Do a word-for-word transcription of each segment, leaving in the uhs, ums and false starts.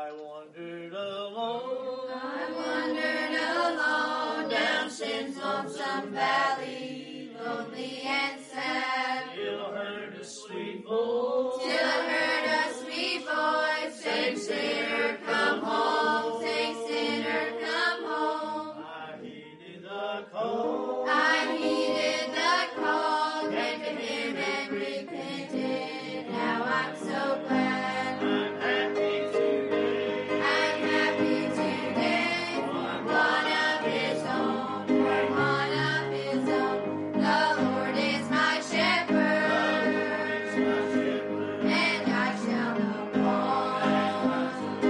I wandered alone. I wandered alone down sin's lonesome valley, lonely and sad. Till I heard a sweet voice. Till I heard a sweet voice saying, sinner, come home. Saying, sinner, come home. I heeded the call. I heeded the call, came to him and repented. Now I'm so glad. I'm happy today. I'm happy today. One of his own, one of his own. The Lord is my shepherd, It's my shepherd. and I shall not want.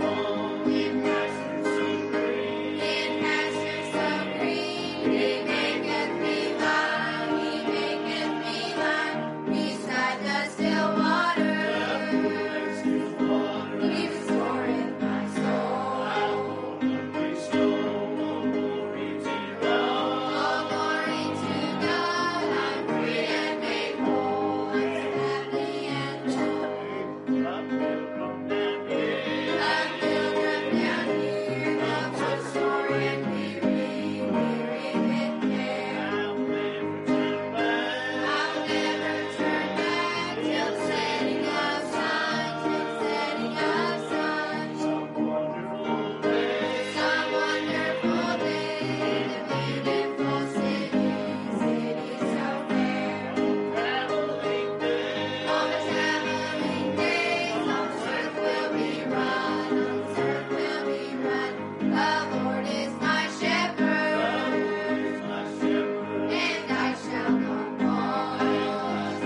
In pastures so green. In pastures so green, He maketh me lie, He maketh me lie beside the still waters. Still water. He restoreth my soul. Restore glory to God. All glory to God, I'm free and made whole. I'm so happy and whole. A pilgrim down here. A pilgrim down here, loves a story and weary, weary with care. I'll never turn back. I'll never turn back till setting of sun, till setting of sun. Some wonderful day. Some wonderful day, the beautiful city, city so fair. Traveling day. On the traveling days, on this earth will we run, on this earth will we run. The Lord is my shepherd, Is my shepherd. and I shall not want.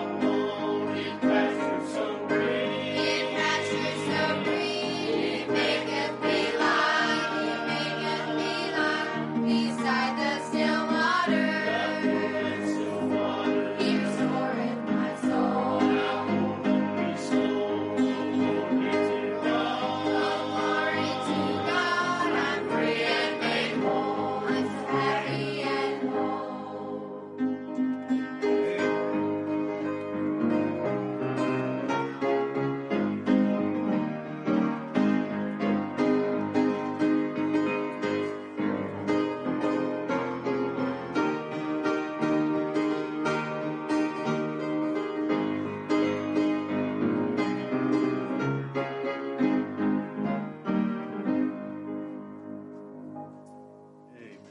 In pastures so green. In pastures so green, He maketh me lie, He maketh me lie beside the still waters. Still water. He restoreth my soul. Restore glory to God. Oh, glory to God, I'm free and made whole. I'm so happy and whole. Amen.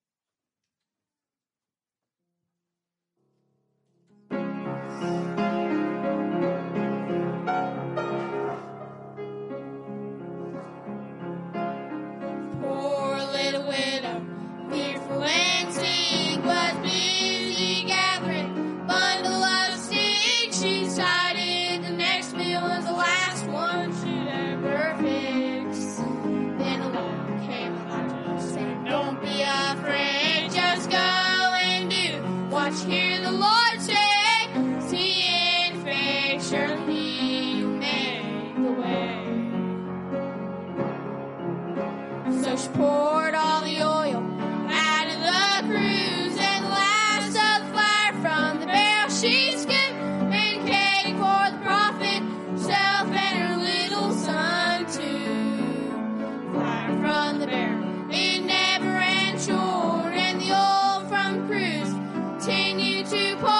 Poor little widow, fearful and sick, was busy gathering bundle of sticks. She decided the next meal was the last one she'd ever fix. Then along came Elijah, saying, "Don't be afraid, just go and do what you hear the Lord say. See in faith, surely He will make the way." So she poured all the oil out of the cruse, and the last of the fire from the barrel she scooped, indicating for the prophet herself and her little son too. Fire from the barrel, it never ran short, and the oil from the cruse continued to pour.